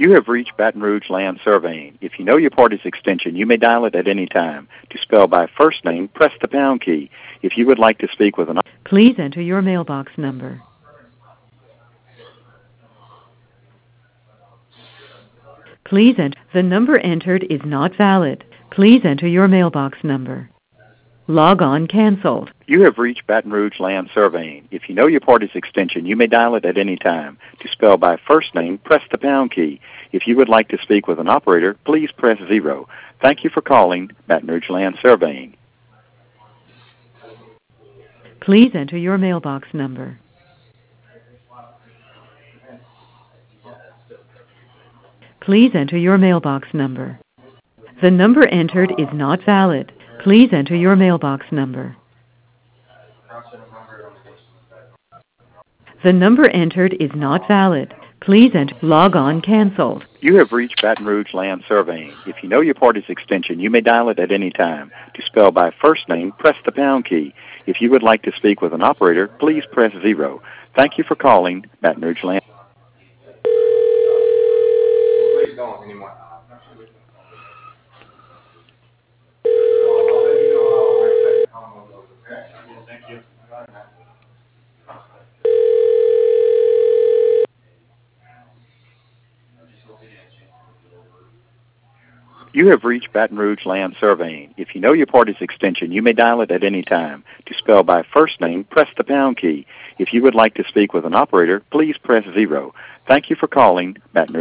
You have reached Baton Rouge Land Surveying. If you know your party's extension, you may dial it at any time. To spell by first name, press the pound key. If you would like to speak with an... Please enter your mailbox number. Please enter. The number entered is not valid. Please enter your mailbox number. Log on canceled. You have reached Baton Rouge Land Surveying. If you know your party's extension, you may dial it at any time. To spell by first name, press the pound key. If you would like to speak with an operator, please press 0. Thank you for calling Baton Rouge Land Surveying. Please enter your mailbox number. Please enter your mailbox number. The number entered is not valid. Please enter your mailbox number. The number entered is not valid. Please enter. Log on canceled. You have reached Baton Rouge Land Surveying. If you know your party's extension, you may dial it at any time. To spell by first name, press the pound key. If you would like to speak with an operator, please press 0. Thank you for calling Baton Rouge Land. You have reached Baton Rouge Land Surveying. If you know your party's extension, you may dial it at any time. To spell by first name, press the pound key. If you would like to speak with an operator, please press 0. Thank you for calling Baton Rouge.